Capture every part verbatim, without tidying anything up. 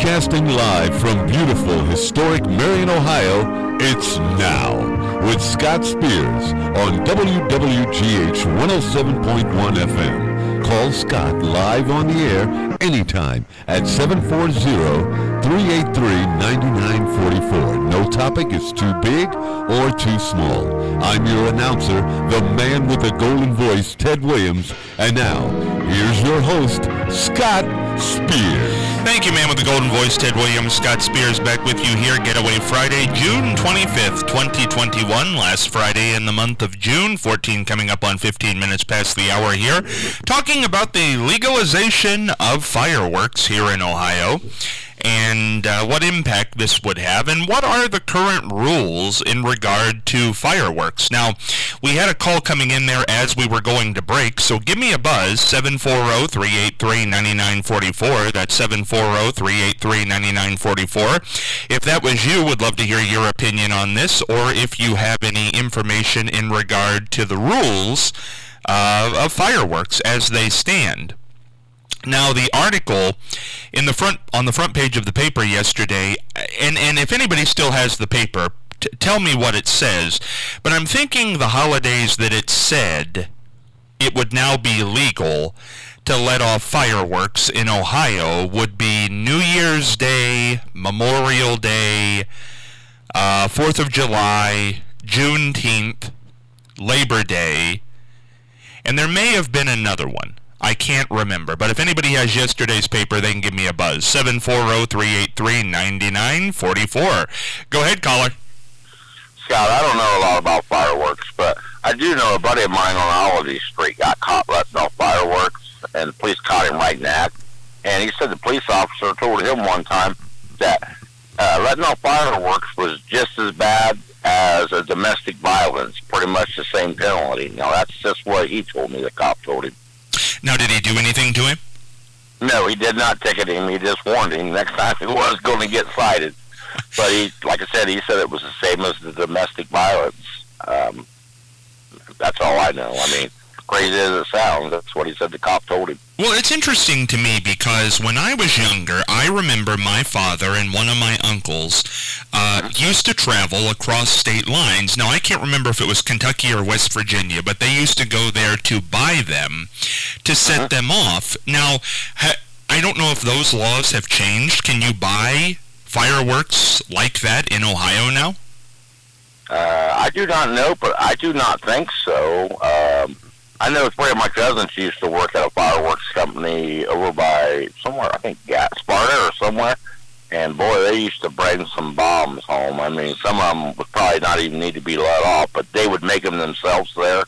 Broadcasting live from beautiful, historic Marion, Ohio, it's Now with Scott Spears on W W G H one oh seven point one F M. Call Scott live on the air anytime at seven four zero, three eight three, nine nine four four. No topic is too big or too small. I'm your announcer, the man with the golden voice, Ted Williams. And now, here's your host, Scott Spears. Thank you, man with the golden voice, Ted Williams. Scott Spears back with you here. Getaway Friday, June twenty-fifth, twenty twenty-one. Last Friday in the month of June. fourteen coming up on fifteen minutes past the hour here. Talking about the legalization of fireworks here in Ohio. And uh, what impact this would have, and what are the current rules in regard to fireworks. Now, we had a call coming in there as we were going to break, so give me a buzz, seven four zero, three eight three, nine nine four four. That's seven four zero, three eight three, nine nine four four. If that was you, would love to hear your opinion on this, or if you have any information in regard to the rules uh, of fireworks as they stand. Now, the article in the front on the front page of the paper yesterday, and, and if anybody still has the paper, t- tell me what it says. But I'm thinking the holidays that it said it would now be legal to let off fireworks in Ohio would be New Year's Day, Memorial Day, uh, fourth of July, Juneteenth, Labor Day, and there may have been another one. I can't remember, but if anybody has yesterday's paper, they can give me a buzz. seven four zero, three eight three, nine nine four four. Go ahead, caller. Scott, I don't know a lot about fireworks, but I do know a buddy of mine on Holiday Street got caught letting off fireworks, and the police caught him right in the act. And he said the police officer told him one time that uh, letting off fireworks was just as bad as a domestic violence, pretty much the same penalty. Now, that's just what he told me, the cop told him. Now, did he do anything to him? No, he did not ticket him. He just warned him next time he was going to get cited. But he, like I said, he said it was the same as the domestic violence. Um, that's all I know. I mean, crazy as it sounds, that's what he said the cop told him. Well, it's interesting to me because when I was younger, I remember my father and one of my uncles uh, used to travel across state lines. Now, I can't remember if it was Kentucky or West Virginia, but they used to go there to buy them, to set uh-huh. them off. Now, ha- I don't know if those laws have changed. Can you buy fireworks like that in Ohio now? Uh, I do not know, but I do not think so. Um, I know three of my cousins used to work at a fireworks company over by somewhere, I think Sparta or somewhere, and boy, they used to bring some bombs home. I mean, some of them would probably not even need to be let off, but they would make them themselves there.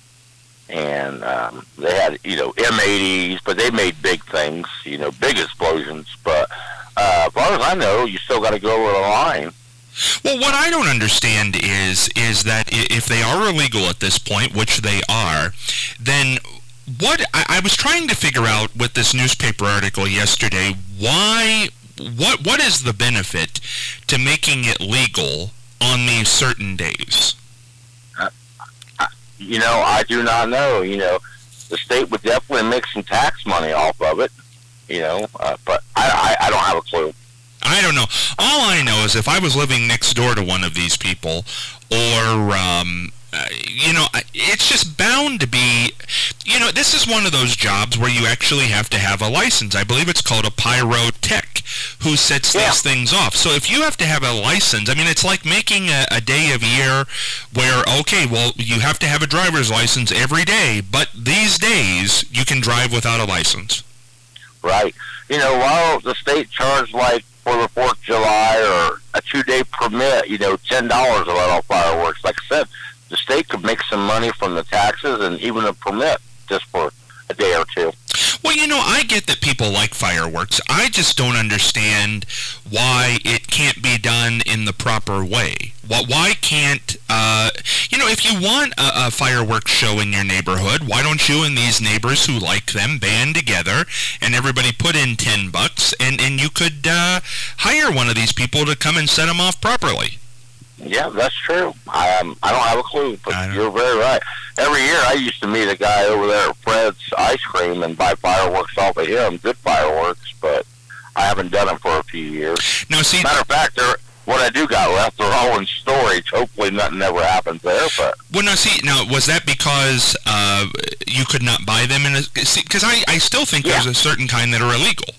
And um, they had, you know, M eighties, but they made big things, you know, big explosions. But uh, as far as I know, you still got to go over the line. Well, what I don't understand is is that if they are illegal at this point, which they are, then what I, I was trying to figure out with this newspaper article yesterday, why, what what is the benefit to making it legal on these certain days? Uh, I, you know, I do not know. You know, the state would definitely make some tax money off of it, you know, uh, but I, I, I don't have a clue. I don't know. All I know is if I was living next door to one of these people, or, um, uh, you know, it's just bound to be, you know, this is one of those jobs where you actually have to have a license. I believe it's called a pyrotech, who sets yeah. these things off. So if you have to have a license, I mean, it's like making a, a day of year where, okay, well, you have to have a driver's license every day, but these days you can drive without a license. Right. You know, while the state charged, like, for the fourth of July or a two-day permit, you know, ten dollars to let off fireworks. Like I said, the state could make some money from the taxes and even a permit just for a day or two. Well, you know, I get that people like fireworks. I just don't understand why it can't be done in the proper way. Why can't, uh, you know, if you want a, a fireworks show in your neighborhood, why don't you and these neighbors who like them band together and everybody put in ten bucks and, and you could uh, hire one of these people to come and set them off properly? Yeah, that's true. I um, I don't have a clue, but you're very right. Every year I used to meet a guy over there at Fred's Ice Cream and buy fireworks off of him, good fireworks, but I haven't done them for a few years. Now, see, matter of fact, they're, what I do got left, they're all in storage. Hopefully nothing ever happens there. But well, now, see, now, was that because uh, you could not buy them? in a Because I, I still think yeah. there's a certain kind that are illegal.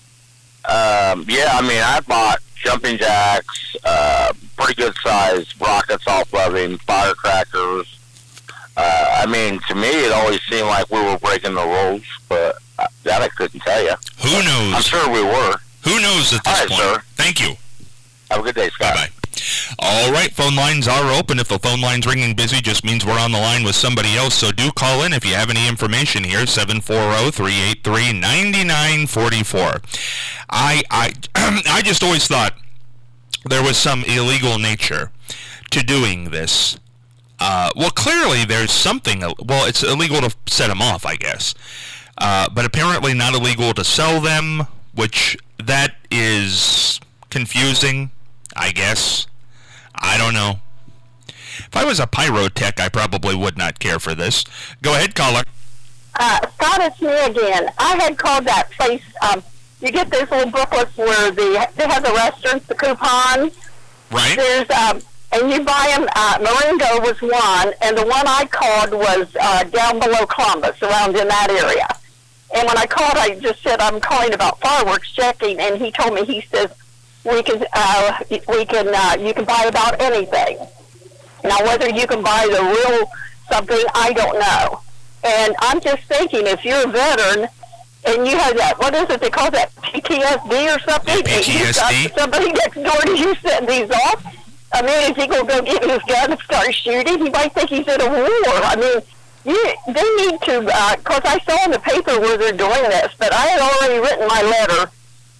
Um, yeah, I mean, I bought jumping jacks, uh, pretty good size rockets off of him, firecrackers. Uh, I mean, to me, it always seemed like we were breaking the rules, but that I couldn't tell you. Who knows? I'm sure we were. Who knows at this all right, point? Sir. Thank you. Have a good day, Scott. Bye-bye. All right, phone lines are open. If the phone line's ringing busy, just means we're on the line with somebody else. So do call in if you have any information here, seven four zero, three eight three, nine nine four four. I, I, I just always thought there was some illegal nature to doing this. Uh, well, clearly there's something, well, it's illegal to set them off, I guess. Uh, but apparently not illegal to sell them, which that is confusing, I guess. I don't know. If I was a pyrotech, I probably would not care for this. Go ahead, caller. Uh, Scott, it's me again. I had called that place, um, you get those little booklets where the, they have the restaurants, the coupons. Right. There's, um, and you buy them, uh, Marengo was one, and the one I called was uh, down below Columbus, around in that area. And when I called, I just said, I'm calling about fireworks checking, and he told me, he says, we can, uh, we can, uh, you can buy about anything. Now, whether you can buy the real something, I don't know. And I'm just thinking, if you're a veteran, and you have that, what is it, they call that P T S D or something? P T S D? And somebody next door to you setting these off. I mean, is he going to go get his gun and start shooting? He might think he's in a war. I mean, you, they need to, because uh, I saw in the paper where they're doing this, but I had already written my letter,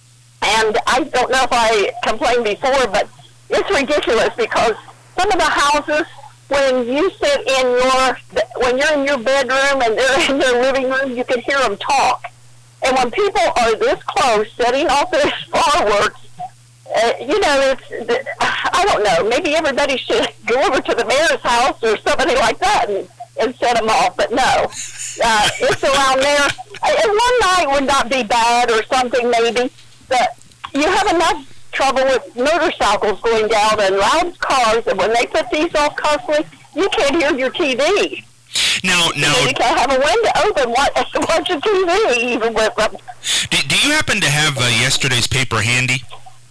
and I don't know if I complained before, but it's ridiculous because some of the houses, when you sit in your, when you're in your bedroom and they're in their living room, you can hear them talk. And when people are this close, setting off their fireworks, uh, you know, it's, I don't know, maybe everybody should go over to the mayor's house or somebody like that and, and set them off, but no. Uh, it's around there. And one night would not be bad or something maybe, but you have enough trouble with motorcycles going down and loud cars, and when they put these off constantly, you can't hear your T V. Now, now, you can't have a window open, watch, watch a T V even with them. Do, do you happen to have uh, yesterday's paper handy?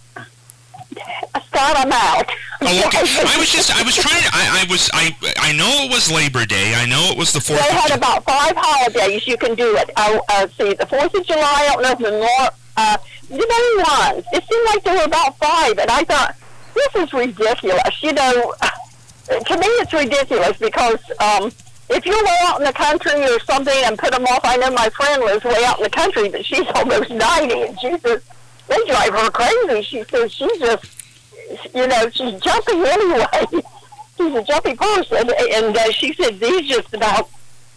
Scott, I'm out. Oh, okay. I was just, I was trying to, I, I was, I, I know it was Labor Day. I know it was the fourth. They had about five holidays you can do it. Uh, uh, see, the fourth of July, I don't know if the more, uh, the main ones. It seemed like there were about five, and I thought, this is ridiculous. You know, to me it's ridiculous because, um, if you're way out in the country or something and put them off, I know my friend lives way out in the country, but she's almost ninety, and she says, they drive her crazy. She says she's just, you know, she's jumping anyway. She's a jumpy person, and uh, she said these just about,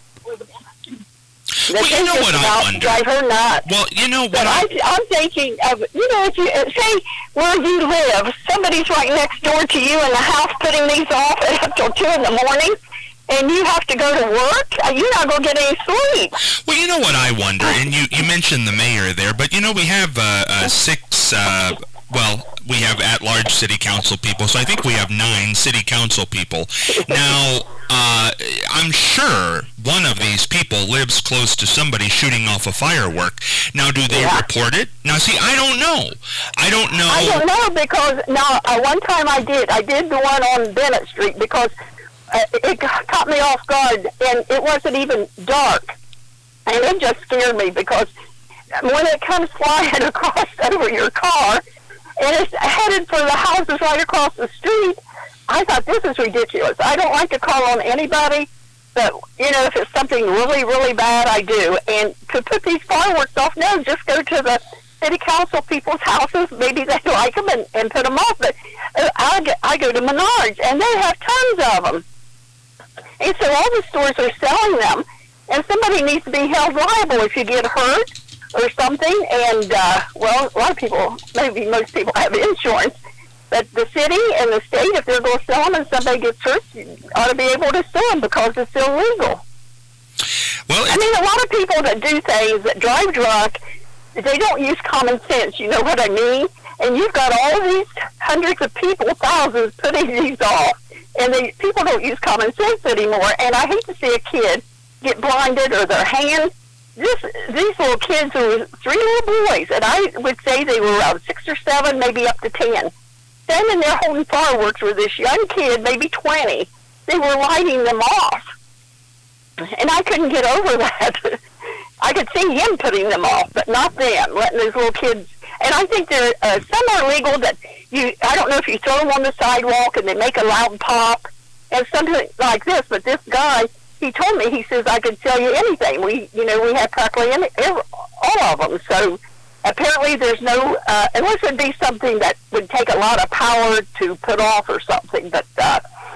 well, you know what I wonder? Drive her nuts. Well, you know what but I... I, I'm thinking of, you know, if you, say where you live, somebody's right next door to you in the house putting these off up till two in the morning, and you have to go to work, you're not going to get any sleep. Well, you know what I wonder, and you, you mentioned the mayor there, but, you know, we have uh, uh, six, uh, well, we have at-large city council people, so I think we have nine city council people. Now, uh, I'm sure one of these people lives close to somebody shooting off a firework. Now, do they yeah. report it? Now, see, I don't know. I don't know. I don't know because, now, uh, one time I did. I did the one on Bennett Street because Uh, it caught me off guard, and it wasn't even dark, and it just scared me because when it comes flying across over your car, and it's headed for the houses right across the street, I thought, this is ridiculous. I don't like to call on anybody, but, you know, if it's something really, really bad, I do. And to put these fireworks off, no, just go to the city council people's houses. Maybe they like them and, and put them off, but uh, I, I go to Menards, and they have tons of them. And so all the stores are selling them, and somebody needs to be held liable if you get hurt or something. And, uh, well, a lot of people, maybe most people have insurance, but the city and the state, if they're going to sell them and somebody gets hurt, you ought to be able to sue them because it's illegal. Well, I mean, a lot of people that do things, that drive drunk, they don't use common sense. You know what I mean? And you've got all these hundreds of people, thousands, putting these off, and they, people don't use common sense anymore. And I hate to see a kid get blinded or their hand. This, these little kids were three little boys, and I would say they were around six or seven, maybe up to ten. Standing there holding fireworks with this young kid, maybe twenty. They were lighting them off. And I couldn't get over that. I could see him putting them off, but not them, letting those little kids. And I think there, uh, some are legal that you, I don't know if you throw them on the sidewalk and they make a loud pop and something like this, but this guy, he told me, he says, I could sell you anything. We, you know, we have practically any, every, all of them. So apparently there's no, uh, unless it'd be something that would take a lot of power to put off or something, but, uh,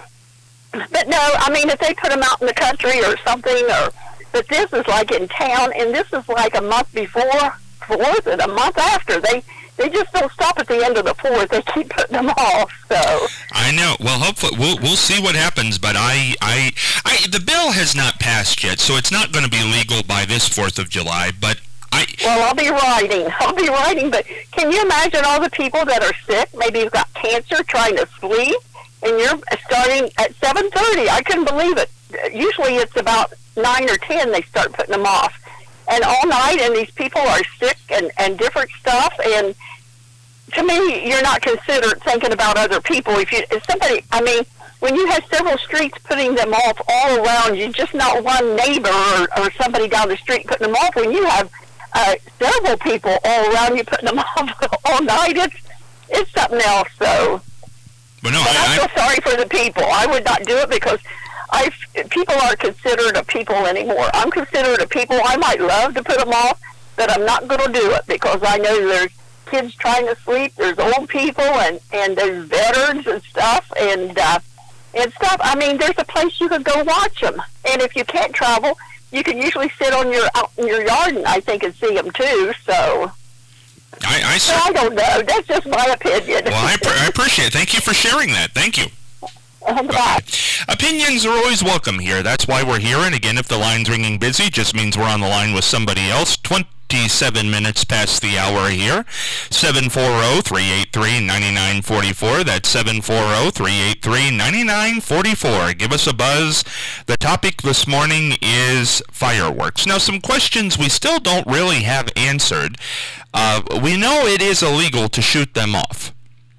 but no, I mean, if they put them out in the country or something, or, but this is like in town, and this is like a month before, fourth, and a month after. They, they just don't stop at the end of the fourth. They keep putting them off, so. I know. Well, hopefully, we'll, we'll see what happens, but I, I, I, the bill has not passed yet, so it's not going to be legal by this fourth of July, but I... Well, I'll be writing. I'll be writing, but can you imagine all the people that are sick, maybe you've got cancer, trying to sleep, and you're starting at seven thirty. I couldn't believe it. Usually it's about nine or ten they start putting them off. And all night, and these people are sick and, and different stuff. And to me, you're not considered thinking about other people. If you, if somebody, I mean, when you have several streets putting them off all around you, just not one neighbor or, or somebody down the street putting them off, when you have uh, several people all around you putting them off all night, it's, it's something else, so... But no, but I, I feel I, sorry for the people. I would not do it because I people aren't considered a people anymore. I'm considered a people. I might love to put them off, but I'm not going to do it because I know there's kids trying to sleep, there's old people, and, and there's veterans and stuff, and uh, and stuff. I mean, there's a place you could go watch them. And if you can't travel, you can usually sit on your out in your yard, and I think, and see them too, so... I, I, so I don't know. That's just my opinion. Well, I, I appreciate it. Thank you for sharing that. Thank you. Bye. Opinions are always welcome here. That's why we're here. And again, if the line's ringing busy, just means we're on the line with somebody else. twenty-seven minutes past the hour here. seven four zero, three eight three, nine nine four four. That's seven four zero, three eight three, nine nine four four. Give us a buzz. The topic this morning is fireworks. Now, some questions we still don't really have answered. Uh, we know it is illegal to shoot them off.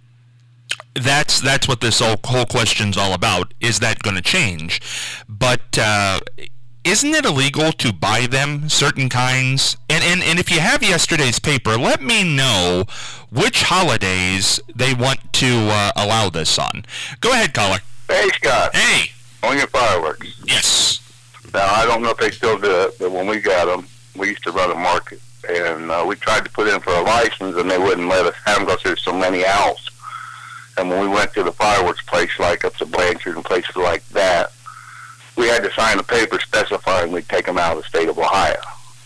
That's that's what this whole, whole question's all about. Is that going to change? But uh, isn't it illegal to buy them, certain kinds? And, and, and if you have yesterday's paper, let me know which holidays they want to uh, allow this on. Go ahead, caller. Hey, Scott. Hey. On your fireworks. Yes. Now, I don't know if they still do it, but when we got them, we used to run a market. And uh, we tried to put in for a license, and they wouldn't let us have them because there's so many owls. And when we went to the fireworks place, like up to Blanchard and places like that, we had to sign a paper specifying we'd take them out of the state of Ohio.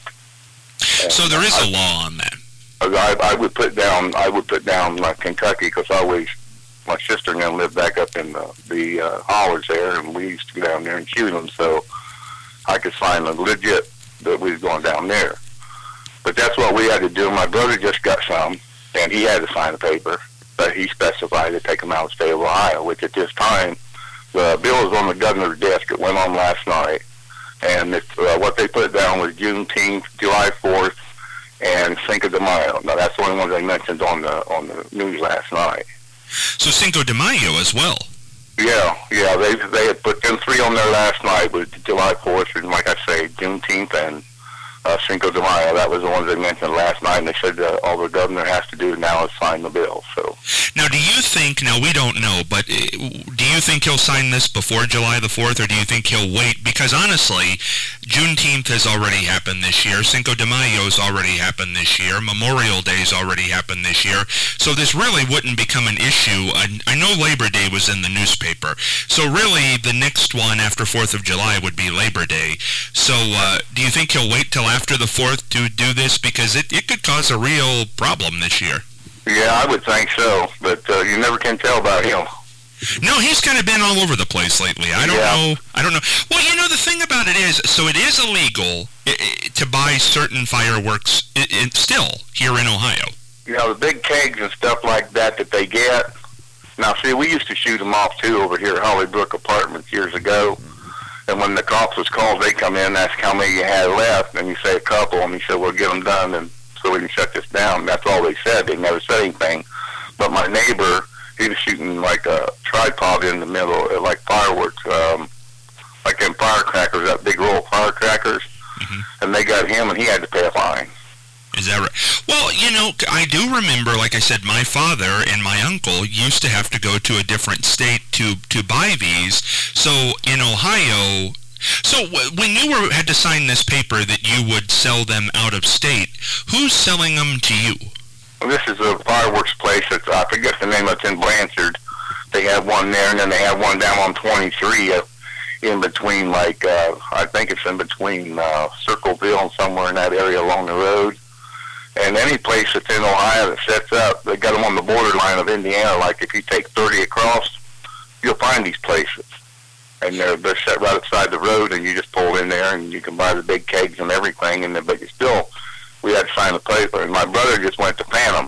And so there is I, a law on that. I, I would put down, I would put down like Kentucky because I always, my sister and them lived back up in the, the uh, hollers there, and we used to go down there and shoot them. So I could sign a legit that we was going down there. But that's what we had to do. My brother just got some, and he had to sign a paper. But he specified to take them out of the state of Ohio, which at this time, the bill is on the governor's desk. It went on last night. And it, uh, what they put down was Juneteenth, July fourth, and Cinco de Mayo. Now, that's the only ones they mentioned on the on the news last night. So Cinco de Mayo as well. Yeah, yeah. They they had put them three on there last night with July fourth, and like I say, Juneteenth and uh, Cinco de Mayo. That was the ones they mentioned last night, and they said uh, all the governor has to do now is sign the bill. So now, do you think? Now we don't know, but uh, do you think he'll sign this before July the fourth, or do you think he'll wait? Because honestly, Juneteenth has already happened this year. Cinco de Mayo's already happened this year. Memorial Day's already happened this year. So this really wouldn't become an issue. I, I know Labor Day was in the newspaper. So really, the next one after fourth of July would be Labor Day. So uh, do you think he'll wait till after the fourth to do this? Because it, it could cause a real problem this year. Yeah, I would think so, but uh, you never can tell about him. No, he's kind of been all over the place lately. I don't Yeah. know. I don't know. Well, you know, the thing about it is, so it is illegal i- i- to buy certain fireworks i i still here in Ohio. You know, the big kegs and stuff like that that they get. Now, see, we used to shoot them off, too, over here at Hollybrook Apartments years ago. And when the cops was called, they come in and ask how many you had left. And you say a couple, and he said, we'll get them done and so we can shut this down. That's all they said. They never said anything. But my neighbor, he was shooting like a tripod in the middle, uh, like fireworks, um, like them firecrackers, that big roll of firecrackers. Mhm. And they got him, and he had to pay a fine. Is that right? Well, you know, I do remember, like I said, my father and my uncle used to have to go to a different state to, to buy these. So in Ohio, so w- when you were had to sign this paper that you would sell them out of state, who's selling them to you? Well, this is a fireworks place. That's, I forget the name. It's in Blanchard. They have one there, and then they have one down on twenty-three uh, in between, like, uh, I think it's in between uh, Circleville and somewhere in that area along the road. And any place that's in Ohio that sets up, they got them on the borderline of Indiana. Like if you take thirty across, you'll find these places. And they're, they're set right outside the road, and you just pull in there, and you can buy the big kegs and everything. And then, but you still, we had to sign the paper. And my brother just went to Phantom,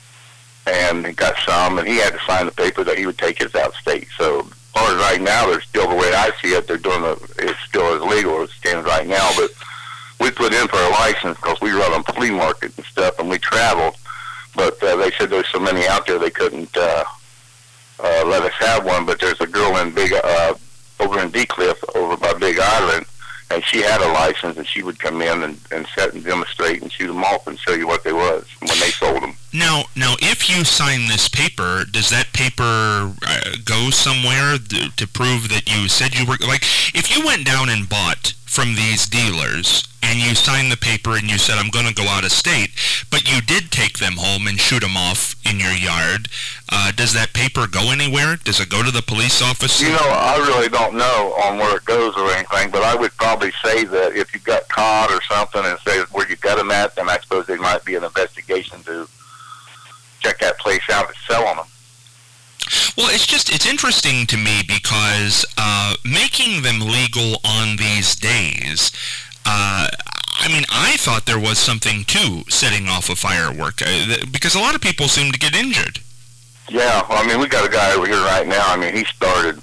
and he got some, and he had to sign the paper that he would take his out of state. So as far as right now, they're still, the way I see it, they're doing a, it's still as legal as it stands right now. But we put in for a license because we run on flea market and stuff, and we traveled. But uh, they said there's so many out there they couldn't uh, uh, let us have one. But there's a girl in Big uh, over in Decliff, over by Big Island, and she had a license, and she would come in and, and set and demonstrate and shoot them off and show you what they was when they sold them. Now, now, if you sign this paper, does that paper uh, go somewhere th- to prove that you said you were, like, if you went down and bought from these dealers and you signed the paper and you said, I'm going to go out of state, but you did take them home and shoot them off in your yard, uh, does that paper go anywhere? Does it go to the police office? You know, I really don't know on where it goes or anything, but I would probably say that if you got caught or something and say where you got them at, then I suppose there might be an investigation to check that place out that's selling them. Well, it's just, it's interesting to me because uh, making them legal on these days, uh, I mean, I thought there was something to setting off a firework, uh, th- because a lot of people seem to get injured. Yeah, well, I mean, we got a guy over here right now. I mean, he started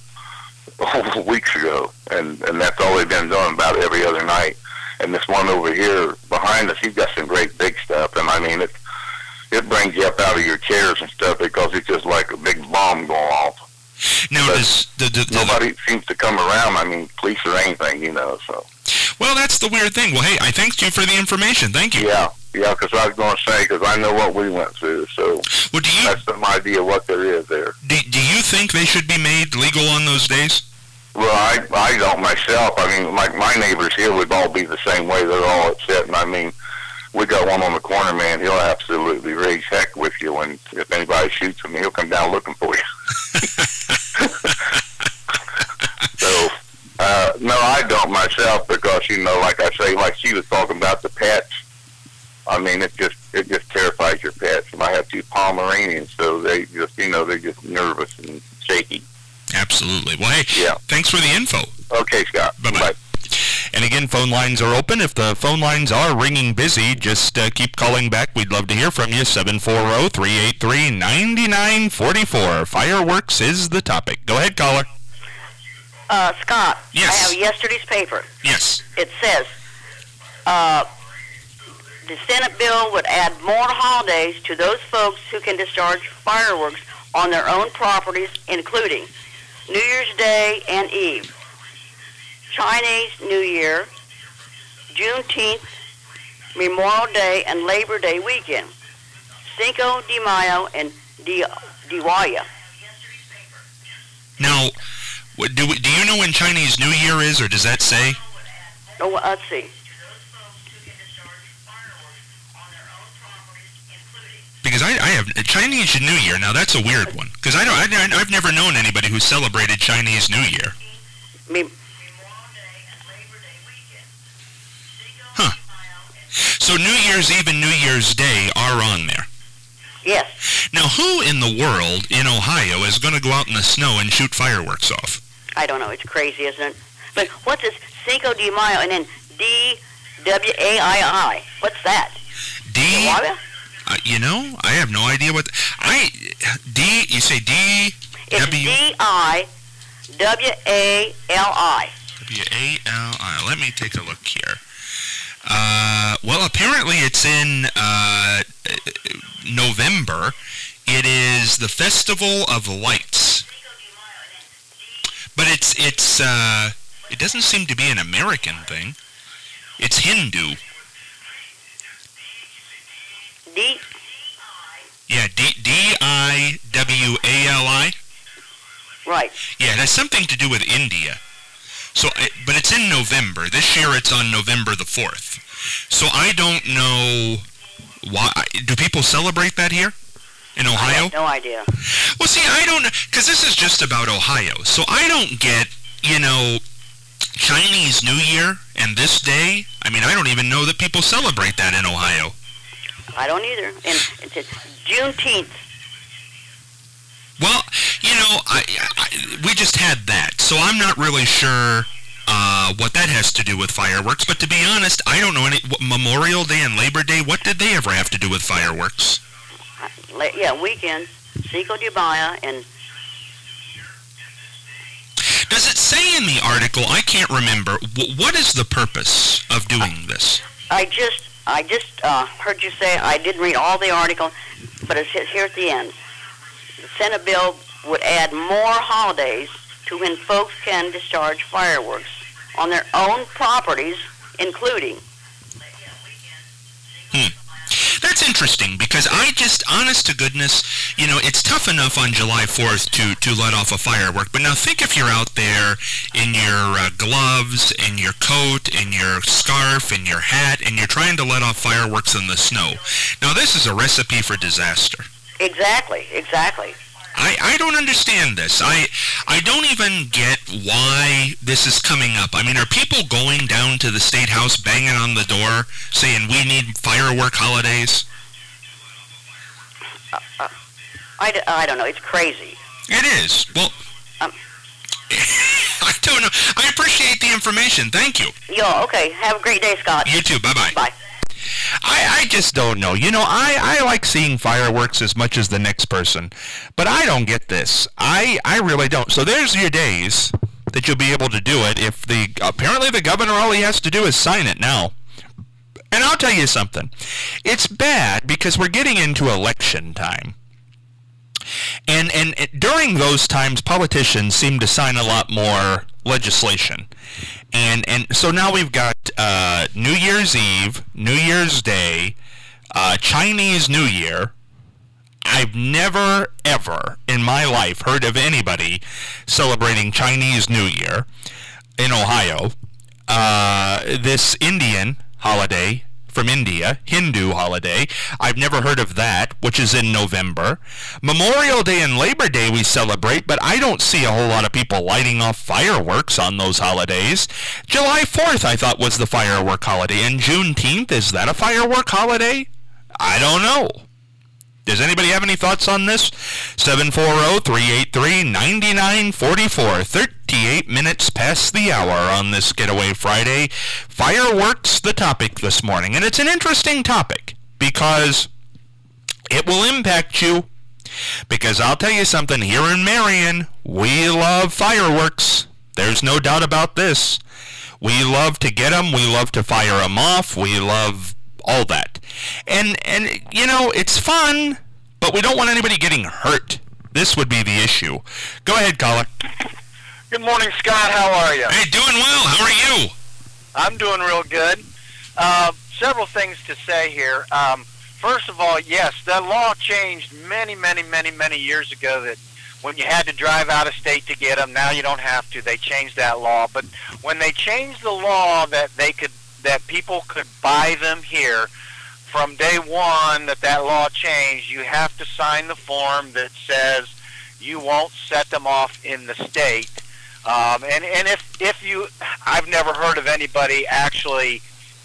weeks ago, and, and that's all they've been doing about every other night. And this one over here behind us, he's got some great big stuff, and I mean, it it brings you up out of your chairs and stuff because it's just like a big bomb going off. Now, But does the, the, the Nobody seems to come around. I mean, police or anything, you know, so. well, that's the weird thing. Well, hey, I thanked you for the information. Thank you. Yeah, yeah, because I was going to say, because I know what we went through, so Well, do you that's some idea what there is there. do, do you think they should be made legal on those days? Well, I I don't myself. I mean, like my neighbors here would all be the same way. They're all upset, and I mean, we got one on the corner, man. He'll absolutely raise heck with you when if anybody shoots him, he'll come down looking for you. So, uh, no, I don't myself because you know, like I say, like she was talking about the pets. I mean, it just it just terrifies your pets. And I have two Pomeranians, so they just you know they're just nervous and shaky. Absolutely. Well, hey, Yeah. thanks for the info. Okay, Scott. Bye-bye. Bye. And again, phone lines are open. If the phone lines are ringing busy, just uh, keep calling back. We'd love to hear from you. seven four zero, three eight three, nine nine four four. Fireworks is the topic. Go ahead, caller. Uh, Scott, Yes. I have yesterday's paper. Yes. It says, uh, the Senate bill would add more holidays to those folks who can discharge fireworks on their own properties, including New Year's Day and Eve, Chinese New Year, Juneteenth, Memorial Day, and Labor Day weekend, Cinco de Mayo, and Di- Diwali. Now, what- do we, do you know when Chinese New Year is, or does that say? Oh, let's see. Because I, I have Chinese New Year. Now that's a weird one. Because I don't, I, I've never known anybody who celebrated Chinese New Year. Me- Huh. So New Year's Eve and New Year's Day are on there. Yes. Now, who in the world in Ohio is going to go out in the snow and shoot fireworks off? I don't know. It's crazy, isn't it? But what's this Cinco de Mayo and then D W A I I? What's that? D. Uh, you know, I have no idea what I D. You say D. It's W. D I W A L I. W A L I. Let me take a look here. Uh, well, apparently it's in uh, November. It is the Festival of Lights, but it's it's uh, it doesn't seem to be an American thing. It's Hindu. D. Yeah, D D I W A L I. Right. Yeah, it has something to do with India. So, but it's in November. This year it's on November the fourth. So I don't know why. Do people celebrate that here in Ohio? I have no idea. Well, see, I don't know, because this is just about Ohio. So I don't get, you know, Chinese New Year and this day. I mean, I don't even know that people celebrate that in Ohio. I don't either. And it's, it's Juneteenth. Well, you know, I, I, we just had that, so I'm not really sure uh, what that has to do with fireworks. But to be honest, I don't know any what, Memorial Day and Labor Day. What did they ever have to do with fireworks? Uh, yeah, weekend, Cinco de Mayo, and does it say in the article? I can't remember. W- what is the purpose of doing this? I just, I just uh, heard you say. I didn't read all the article, but it says here at the end. The Senate bill would add more holidays to when folks can discharge fireworks on their own properties, including. Hmm. That's interesting, because I just, honest to goodness, you know, it's tough enough on July fourth to, to let off a firework, but now think if you're out there in your uh, gloves, in your coat, in your scarf, in your hat, and you're trying to let off fireworks in the snow. Now this is a recipe for disaster. Exactly, exactly. I, I don't understand this. I I don't even get why this is coming up. I mean, are people going down to the State House, banging on the door, saying we need firework holidays? Uh, uh, I, d- I don't know. It's crazy. It is. Well, Um, I don't know. I appreciate the information. Thank you. yo, okay. Have a great day, Scott. You too. Bye-bye. Bye. I, I just don't know. You know, I, I like seeing fireworks as much as the next person, but I don't get this. I, I really don't. So there's your days that you'll be able to do it if the, apparently the governor, all he has to do is sign it now. And I'll tell you something. It's bad because we're getting into election time. And, and and during those times, politicians seem to sign a lot more legislation. And and so now we've got uh, New Year's Eve, New Year's Day, uh, Chinese New Year. I've never, ever in my life heard of anybody celebrating Chinese New Year in Ohio. Uh, this Indian holiday from India, Hindu holiday, I've never heard of that, which is in November. Memorial Day and Labor Day we celebrate, but I don't see a whole lot of people lighting off fireworks on those holidays. July fourth, I thought, was the firework holiday, and Juneteenth, is that a firework holiday? I don't know. Does anybody have any thoughts on this? seven four zero, three eight three, nine nine four four. thirty-eight minutes past the hour on this Getaway Friday. Fireworks, the topic this morning. And it's an interesting topic because it will impact you. Because I'll tell you something, here in Marion, we love fireworks. There's no doubt about this. We love to get them. We love to fire them off. We love all that. And, and you know, it's fun, but we don't want anybody getting hurt. This would be the issue. Go ahead, caller. Good morning, Scott. How are you? Hey, doing well. How are you? I'm doing real good. Uh, several things to say here. Um, first of all, yes, that law changed many, many, many, many years ago that when you had to drive out of state to get them, now you don't have to. They changed that law. But when they changed the law that they could, that people could buy them here, from day one that that law changed, you have to sign the form that says you won't set them off in the state. Um, and and if if you, I've never heard of anybody actually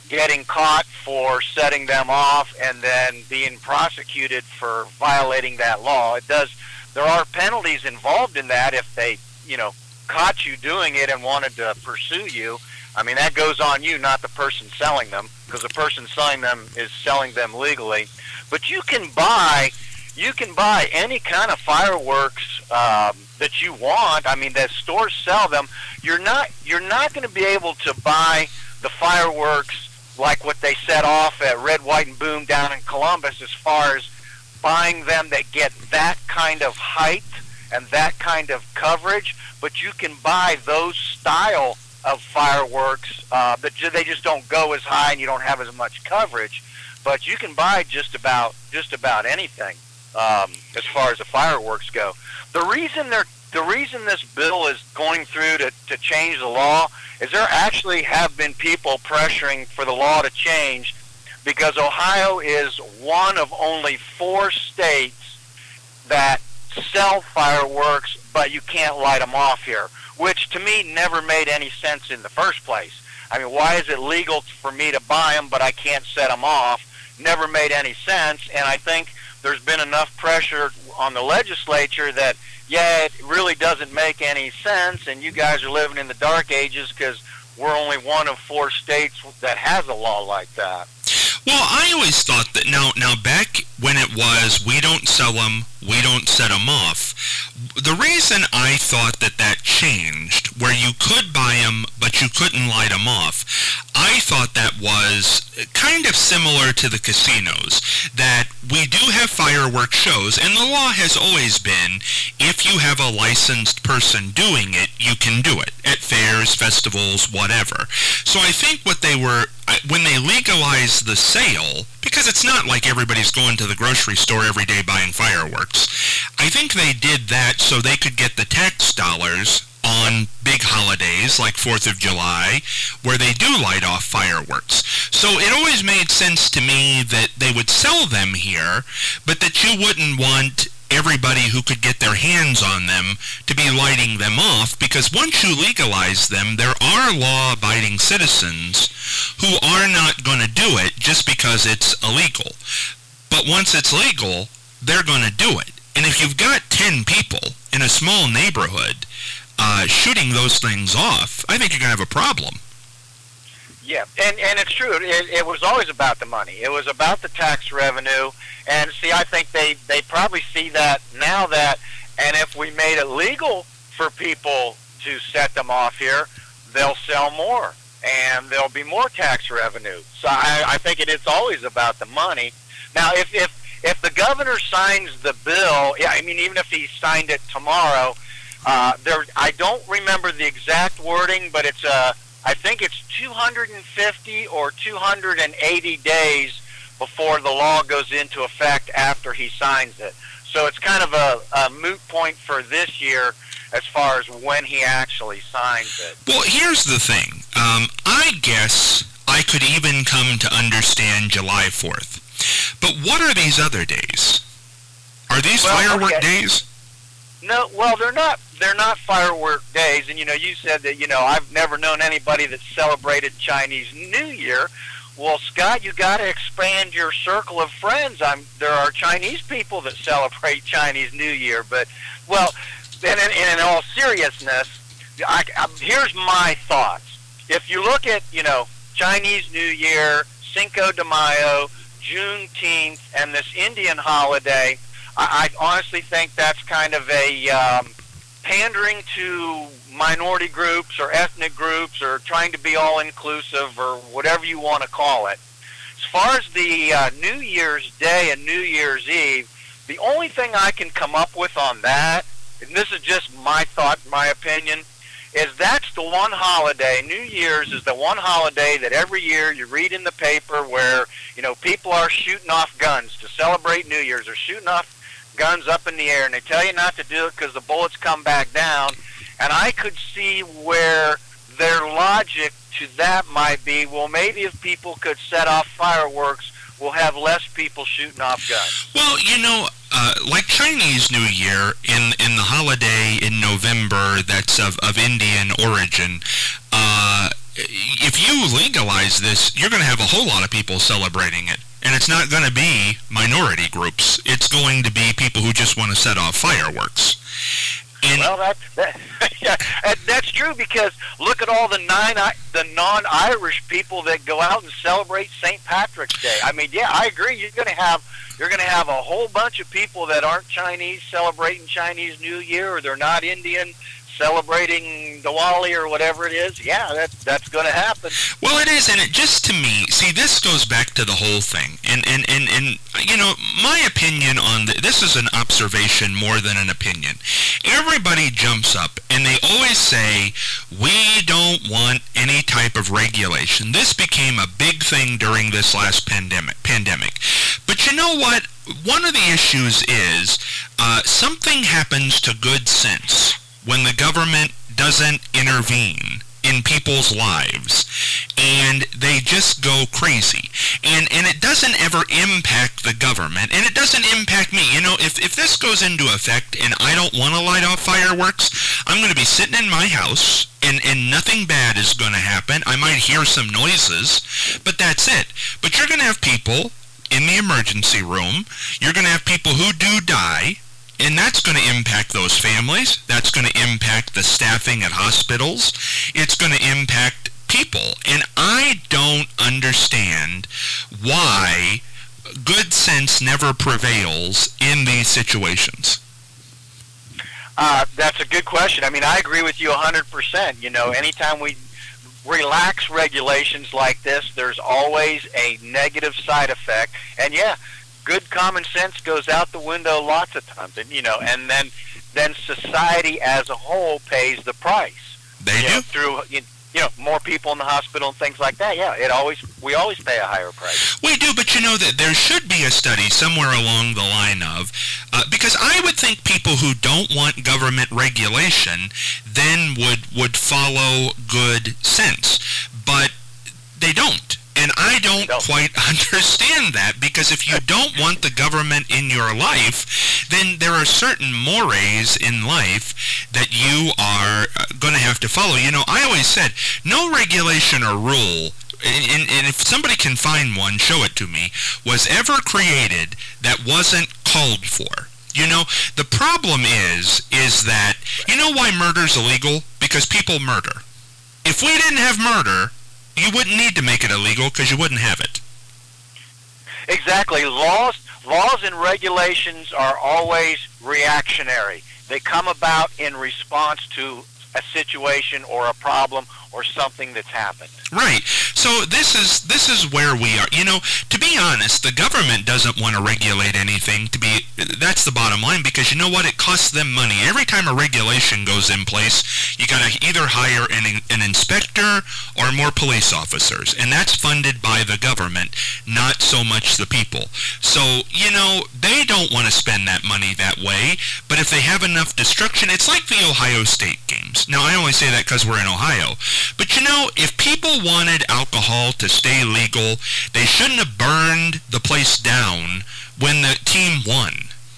getting caught for setting them off and then being prosecuted for violating that law. It does. There are penalties involved in that if they, you know, caught you doing it and wanted to pursue you. I mean, that goes on you, not the person selling them, because the person selling them is selling them legally. But you can buy, you can buy any kind of fireworks um, that you want. I mean, that stores sell them. You're not, you're not going to be able to buy the fireworks like what they set off at Red, White, and Boom down in Columbus, as far as buying them that get that kind of height and that kind of coverage. But you can buy those style of fireworks, uh, but they just don't go as high and you don't have as much coverage. But you can buy just about just about anything um, as far as the fireworks go. The reason they're the reason this bill is going through to, to change the law is there actually have been people pressuring for the law to change, because Ohio is one of only four states that sell fireworks, but you can't light them off here, which to me never made any sense in the first place. I mean, why is it legal for me to buy them, but I can't set them off? Never made any sense, and I think there's been enough pressure on the legislature that, yeah, it really doesn't make any sense, and you guys are living in the dark ages because we're only one of four states that has a law like that. Well, I always thought that, now, now back when it was, we don't sell them, we don't set them off, the reason I thought that that changed, where you could buy them, but you couldn't light them off, I thought that was kind of similar to the casinos, that we do have fireworks shows, and the law has always been, if you have a licensed person doing it, you can do it, at fairs, festivals, whatever. So I think what they were, when they legalized the sale, because it's not like everybody's going to the grocery store every day buying fireworks, I think they did that so they could get the tax dollars on big holidays like fourth of July, where they do light off fireworks. So it always made sense to me that they would sell them here, but that you wouldn't want everybody who could get their hands on them to be lighting them off, because once you legalize them, there are law-abiding citizens who are not going to do it just because it's illegal. But once it's legal, they're going to do it. And if you've got ten people in a small neighborhood uh, shooting those things off, I think you're going to have a problem. Yeah, and, and it's true. It, it was always about the money. It was about the tax revenue. And see, I think they, they probably see that now that, and if we made it legal for people to set them off here, they'll sell more, and there'll be more tax revenue. So I, I think it, it's always about the money. Now, if, if, if the governor signs the bill, yeah, I mean, even if he signed it tomorrow, uh, there, I don't remember the exact wording, but it's a, I think it's two hundred fifty or two hundred eighty days before the law goes into effect after he signs it. So it's kind of a, a moot point for this year as far as when he actually signs it. Well, here's the thing. Um, I guess I could even come to understand July fourth. But what are these other days? Are these well, firework okay. days? No, well, they're not. They're not firework days. And you know, you said that, you know, I've never known anybody that celebrated Chinese New Year. Well, Scott, you got to expand your circle of friends. I'm. There are Chinese people that celebrate Chinese New Year, but well, and in, in, in all seriousness, I, I, here's my thoughts. If you look at, you know, Chinese New Year, Cinco de Mayo, Juneteenth, and this Indian holiday, I, I honestly think that's kind of a um, pandering to minority groups or ethnic groups, or trying to be all-inclusive, or whatever you want to call it. As far as the uh, New Year's Day and New Year's Eve, the only thing I can come up with on that, and this is just my thought, my opinion, is that's the one holiday, New Year's is the one holiday that every year you read in the paper where, you know, people are shooting off guns to celebrate New Year's. They're shooting off guns up in the air, and they tell you not to do it because the bullets come back down. And I could see where their logic to that might be, well, maybe if people could set off fireworks, we'll have less people shooting off guns. Well, you know, uh, like Chinese New Year, in, in the holiday in November that's of, of Indian origin, uh, if you you legalize this, you're going to have a whole lot of people celebrating it. And it's not going to be minority groups. It's going to be people who just want to set off fireworks. And well, that's that, yeah, that's true, because look at all the nine the non-Irish people that go out and celebrate Saint Patrick's Day. I mean, yeah, I agree. You're going to have you're going to have a whole bunch of people that aren't Chinese celebrating Chinese New Year, or they're not Indian celebrating Diwali or whatever it is. Yeah, that, that's going to happen. Well, it is, and it just, to me, see, this goes back to the whole thing. And, and, and, and you know, my opinion on the, this is an observation more than an opinion. Everybody jumps up, and they always say, we don't want any type of regulation. This became a big thing during this last pandemic. pandemic. But you know what? One of the issues is uh, something happens to good sense when the government doesn't intervene in people's lives, and they just go crazy. And and it doesn't ever impact the government, and it doesn't impact me. You know, if, if this goes into effect and I don't want to light off fireworks, I'm going to be sitting in my house, and, and nothing bad is going to happen. I might hear some noises, but that's it. But you're going to have people in the emergency room. You're going to have people who do die. And that's going to impact those families. That's going to impact the staffing at hospitals. It's going to impact people. And I don't understand why good sense never prevails in these situations. Uh, that's a good question. I mean, I agree with you one hundred percent. You know, anytime we relax regulations like this, there's always a negative side effect. And yeah, good common sense goes out the window lots of times, and you know, and then then society as a whole pays the price. They you do know, through you know more people in the hospital and things like that. Yeah, it always we always pay a higher price. We do, but you know that there should be a study somewhere along the line of uh, because I would think people who don't want government regulation then would would follow good sense, but they don't. And I don't quite understand that, because if you don't want the government in your life, then there are certain mores in life that you are going to have to follow. You know, I always said, no regulation or rule, and, and if somebody can find one, show it to me, was ever created that wasn't called for. You know, the problem is, is that, you know why murder's illegal? Because people murder. If we didn't have murder, you wouldn't need to make it illegal, because you wouldn't have it. Exactly. Laws, laws and regulations are always reactionary. They come about in response to a situation or a problem or something that's happened. Right. So this is this is where we are. You know, to be honest, the government doesn't want to regulate anything. To be that's the bottom line, because you know what? It costs them money. Every time a regulation goes in place, you got to either hire an an inspector or more police officers, and that's funded by the government, not so much the people. So, you know, they don't want to spend that money that way, but if they have enough destruction, it's like the Ohio State games. Now, I only say that because we're in Ohio. But you know, if people wanted alcohol to stay legal, they shouldn't have burned the place down when the team won.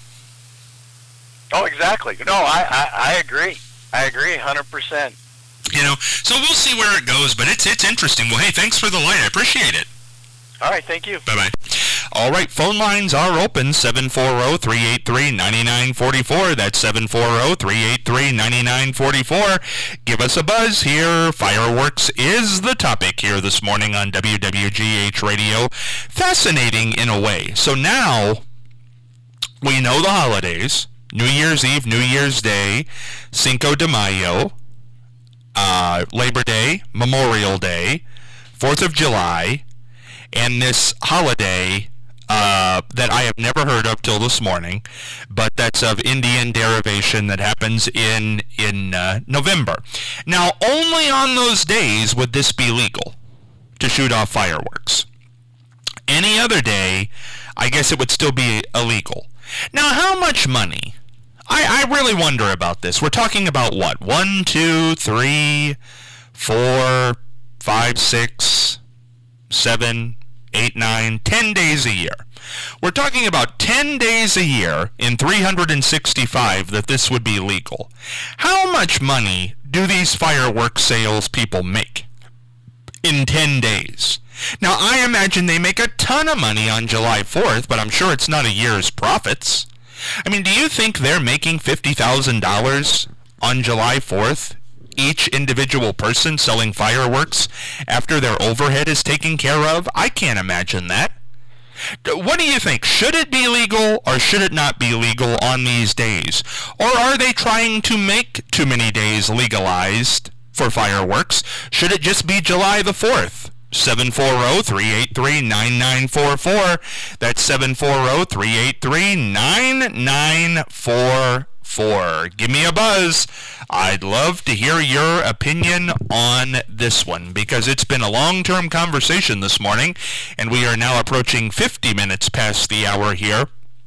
Oh, exactly. No, I, I, I agree. I agree one hundred percent. You know, so we'll see where it goes, but it's it's interesting. Well, hey, thanks for the light. I appreciate it. All right, thank you. Bye-bye. All right, phone lines are open, seven four zero, three eight three, nine nine four four. That's seven four zero, three eight three, nine nine four four. Give us a buzz here. Fireworks is the topic here this morning on W W G H Radio. Fascinating in a way. So now we know the holidays. New Year's Eve, New Year's Day, Cinco de Mayo, uh, Labor Day, Memorial Day, fourth of July, and this holiday uh, that I have never heard of till this morning, but that's of Indian derivation that happens in, in uh, November. Now, only on those days would this be legal to shoot off fireworks. Any other day, I guess it would still be illegal. Now, how much money? I, I really wonder about this. We're talking about what? One, two, three, four, five, six, seven, eight, nine, ten days a year. We're talking about ten days a year in three hundred sixty-five that this would be legal. How much money do these fireworks sales people make? in ten days. Now, I imagine they make a ton of money on July fourth, but I'm sure it's not a year's profits. I mean, do you think they're making fifty thousand dollars on July fourth, each individual person selling fireworks, after their overhead is taken care of? I can't imagine that. What do you think? Should it be legal or should it not be legal on these days? Or are they trying to make too many days legalized for fireworks? Should it just be July the fourth? seven four zero, three eight three, nine nine four four. That's seven four zero, three eight three, nine nine four four. Give me a buzz. I'd love to hear your opinion on this one, because it's been a long-term conversation this morning, and we are now approaching fifty minutes past the hour here.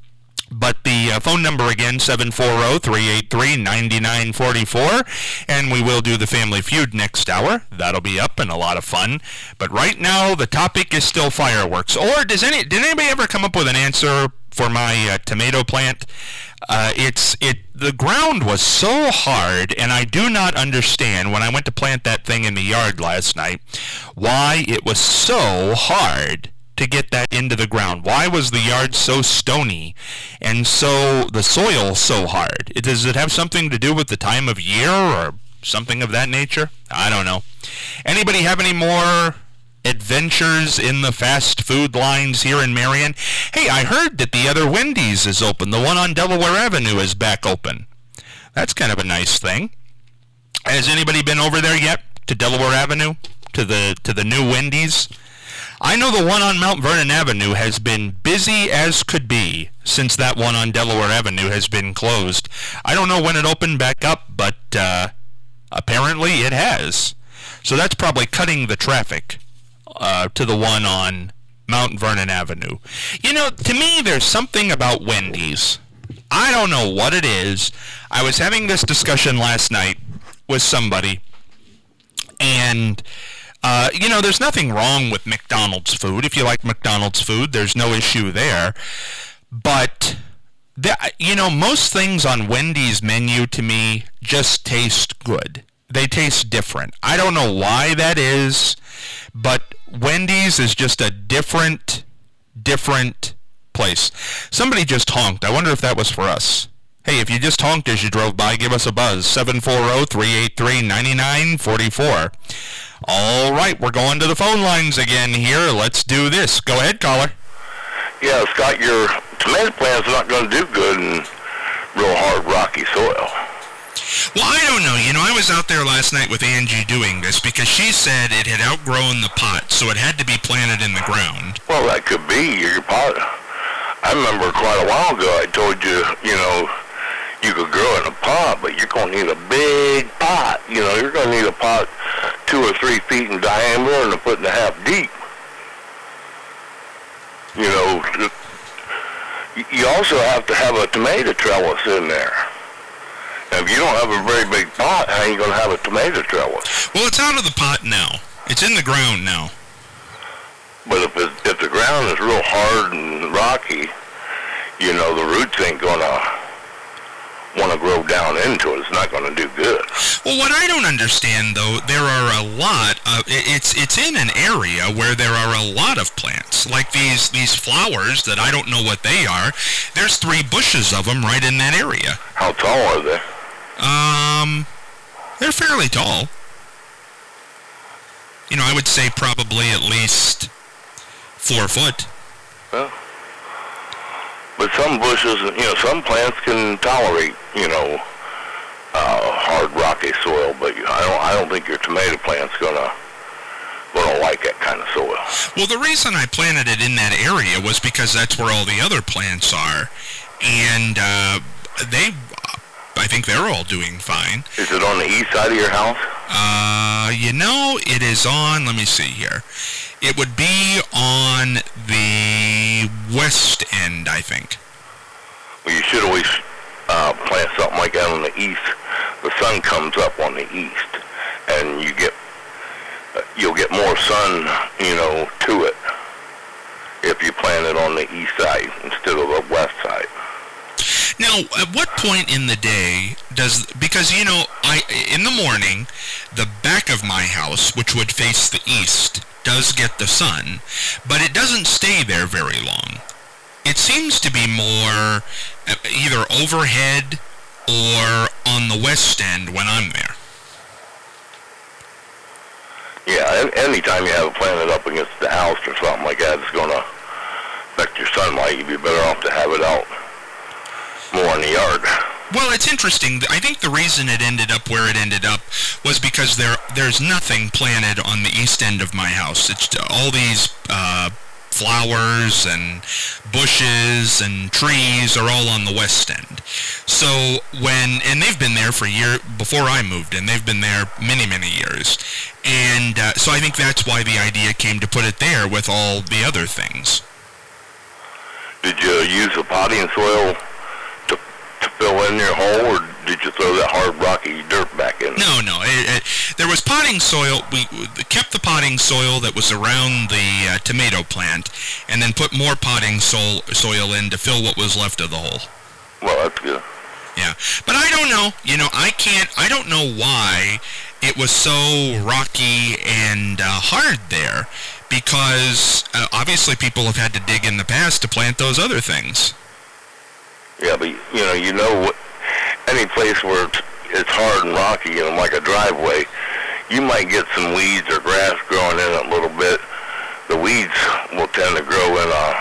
But the uh, phone number again, seven four zero, three eight three, nine nine four four, and we will do the Family Feud next hour. That'll be up and a lot of fun. But right now, the topic is still fireworks. Or does any did anybody ever come up with an answer for my uh, tomato plant? Uh, it's it. The ground was so hard, and I do not understand, when I went to plant that thing in the yard last night, why it was so hard to get that into the ground. Why was the yard so stony and so the soil so hard? Does it have something to do with the time of year or something of that nature? I don't know. Anybody have any more adventures in the fast food lines here in Marion? Hey, I heard that the other Wendy's is open. The one on Delaware Avenue is back open. That's kind of a nice thing. Has anybody been over there yet to Delaware Avenue, to the to the new Wendy's? I know the one on Mount Vernon Avenue has been busy as could be since that one on Delaware Avenue has been closed. I don't know when it opened back up, but uh, apparently it has. So that's probably cutting the traffic uh, to the one on Mount Vernon Avenue. You know, to me, there's something about Wendy's. I don't know what it is. I was having this discussion last night with somebody, and Uh, you know, there's nothing wrong with McDonald's food. If you like McDonald's food, there's no issue there. But, the, you know, most things on Wendy's menu to me just taste good. They taste different. I don't know why that is, but Wendy's is just a different, different place. Somebody just honked. I wonder if that was for us. Hey, if you just honked as you drove by, give us a buzz. seven four zero, three eight three, nine nine four four. All right, we're going to the phone lines again here. Let's do this. Go ahead, caller. Yeah, Scott, your tomato plant's not going to do good in real hard, rocky soil. Well, I don't know. You know, I was out there last night with Angie doing this because she said it had outgrown the pot, so it had to be planted in the ground. Well, that could be your pot. I remember quite a while ago I told you, you know, you could grow in a pot, but you're going to need a big pot. You know, you're going to need a pot two or three feet in diameter and a foot and a half deep. You know, you also have to have a tomato trellis in there. And if you don't have a very big pot, how are you going to have a tomato trellis? Well, it's out of the pot now. It's in the ground now. But if, it, if the ground is real hard and rocky, you know, the roots ain't going to want to grow down into it. It's not going to do good. Well, what I don't understand, though, there are a lot of, it's it's in an area where there are a lot of plants, like these these flowers that I don't know what they are. There's three bushes of them right in that area. How tall are they? Um, they're fairly tall. You know, I would say probably at least four foot. Well, but some bushes, you know, some plants can tolerate, you know, uh, hard, rocky soil. But I don't, I don't think your tomato plant's gonna, gonna like that kind of soil. Well, the reason I planted it in that area was because that's where all the other plants are, and uh, they, I think they're all doing fine. Is it on the east side of your house? Uh, you know, it is on. Let me see here. It would be on the west end, I think. Well, you should always uh, plant something like that on the east. The sun comes up on the east, and you get uh, you'll get more sun, you know, to it if you plant it on the east side instead of the west side. Now, at what point in the day does, because, you know, I in the morning, the back of my house, which would face the east, does get the sun, but it doesn't stay there very long. It seems to be more either overhead or on the west end when I'm there. Yeah, anytime you have a planet up against the house or something like that, it's going to affect your sunlight. You'd be better off to have it out more in the yard. Well, it's interesting. I think the reason it ended up where it ended up was because there there's nothing planted on the east end of my house. It's all these uh, flowers and bushes and trees are all on the west end. So when, and they've been there for a year, before I moved in, they've been there many, many years. And uh, so I think that's why the idea came to put it there with all the other things. Did you use the potting soil to, to fill in your hole, or did you throw that hard, rocky dirt back in? No, no. It, it, there was potting soil. We, we kept the potting soil that was around the uh, tomato plant, and then put more potting soil, soil in to fill what was left of the hole. Well, that's good. Yeah, but I don't know. You know, I can't, I don't know why it was so rocky and uh, hard there, because uh, obviously people have had to dig in the past to plant those other things. Yeah, but, you know, you know what, any place where it's, it's hard and rocky, you know, like a driveway, you might get some weeds or grass growing in it a little bit. The weeds will tend to grow in a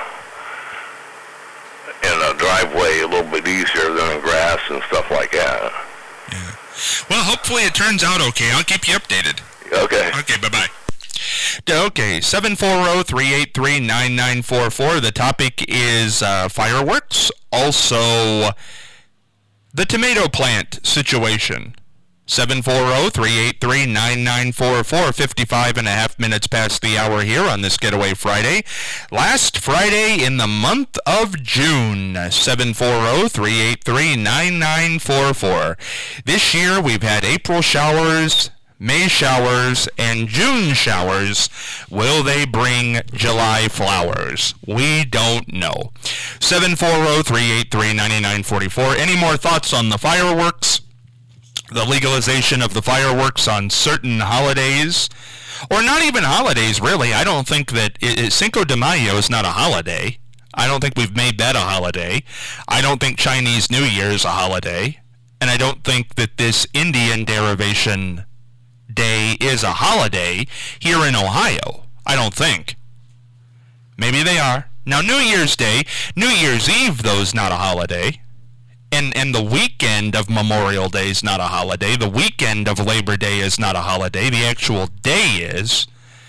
in a driveway a little bit easier than in grass and stuff like that. Yeah. Well, hopefully it turns out okay. I'll keep you updated. Okay. Okay, bye-bye. Okay, seven four zero, three eight three, nine nine four four. The topic is uh, fireworks. Also, the tomato plant situation. seven four zero, three eight three, nine nine four four, fifty-five and a half minutes past the hour here on this Getaway Friday. Last Friday in the month of June, seven four zero, three eight three, nine nine four four. This year we've had April showers, May showers, and June showers. Will they bring July flowers? We don't know. seven four zero, three eight three, nine nine four four. Any more thoughts on the fireworks? The legalization of the fireworks on certain holidays, or not even holidays, really. I don't think that it, it, Cinco de Mayo is not a holiday. I don't think we've made that a holiday. I don't think Chinese New Year is a holiday, and I don't think that this Indian derivation day is a holiday here in Ohio. I don't think. Maybe they are. Now, New Year's Day, New Year's Eve, though, is not a holiday. And and the weekend of Memorial Day is not a holiday. The weekend of Labor Day is not a holiday. The actual day is.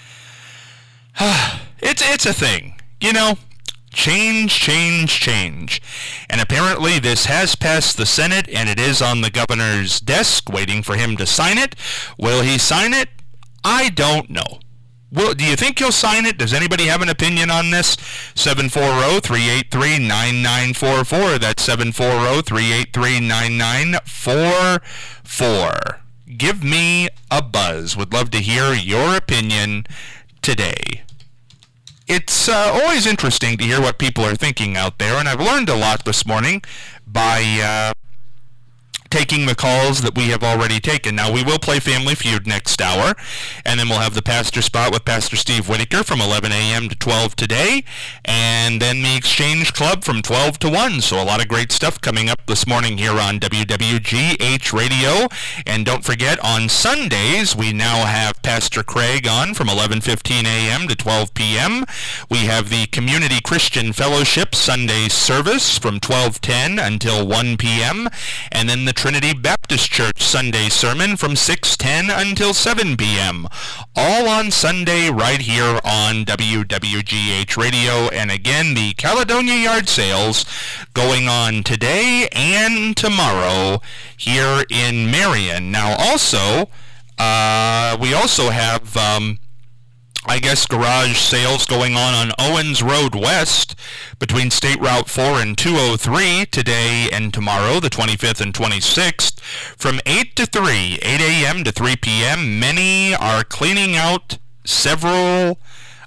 it's it's a thing, you know. Change, change, change. And apparently this has passed the Senate, and it is on the governor's desk waiting for him to sign it. Will he sign it? I don't know. Well, do you think he'll sign it? Does anybody have an opinion on this? seven four zero, three eight three, nine nine four four. That's seven four zero, three eight three, nine nine four four. Give me a buzz. Would love to hear your opinion today. It's uh, always interesting to hear what people are thinking out there, and I've learned a lot this morning by uh, taking the calls that we have already taken. Now, we will play Family Feud next hour, and then we'll have the Pastor Spot with Pastor Steve Whitaker from eleven a.m. to twelve today, and then the Exchange Club from twelve to one. So a lot of great stuff coming up this morning here on W W G H Radio. And don't forget, on Sundays, we now have Pastor Craig on from eleven fifteen a.m. to twelve p.m. We have the Community Christian Fellowship Sunday service from twelve ten until one p.m., and then the Trinity Baptist Church Sunday sermon from six ten until seven p.m. All on Sunday right here on W W G H Radio. And again, the Caledonia Yard Sales going on today and tomorrow here in Marion. Now also, uh, we also have... Um, I guess garage sales going on on Owens Road West between State Route four and two oh three today and tomorrow, the twenty-fifth and twenty-sixth, from eight to three, eight a.m. to three p.m. Many are cleaning out several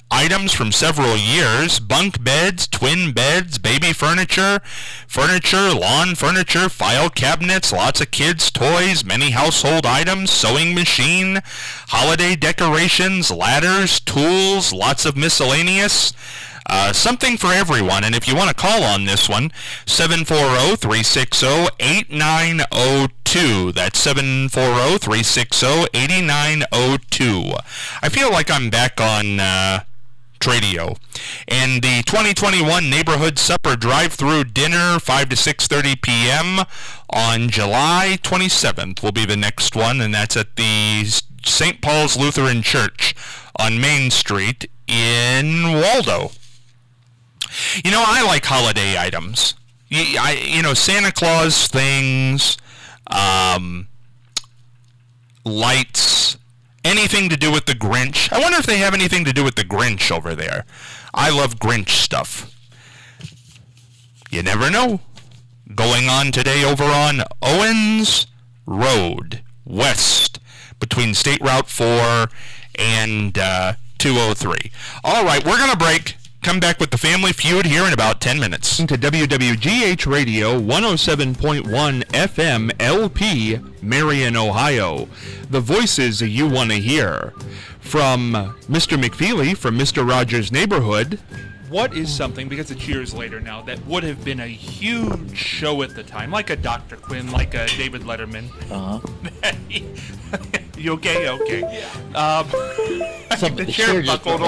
items from several years: bunk beds, twin beds, baby furniture, furniture, lawn furniture, file cabinets, lots of kids' toys, many household items, sewing machine, holiday decorations, ladders, tools, lots of miscellaneous. Uh, something for everyone. And if you want to call on this one, seven four zero, three six zero, eight nine zero two. That's seven four zero, three six zero, eight nine zero two. I feel like I'm back on uh, Tradio. And the twenty twenty-one Neighborhood Supper Drive-Thru Dinner, five to six thirty p.m. on July twenty-seventh will be the next one, and that's at the Saint Paul's Lutheran Church on Main Street in Waldo. You know, I like holiday items. You, I, you know, Santa Claus things, um, lights, anything to do with the Grinch. I wonder if they have anything to do with the Grinch over there. I love Grinch stuff. You never know. Going on today over on Owens Road, west, between State Route four and uh, two oh three. All right, we're going to break. Come back with the Family Feud here in about ten minutes. To W W G H Radio one oh seven point one F M L P, Marion, Ohio. The voices you want to hear. From Mister McFeely from Mister Rogers' Neighborhood. What is something, because it's years later now, that would have been a huge show at the time, like a Doctor Quinn, like a David Letterman? Uh-huh. You okay? Okay. Yeah. Um, Some, the the chair chair just buckled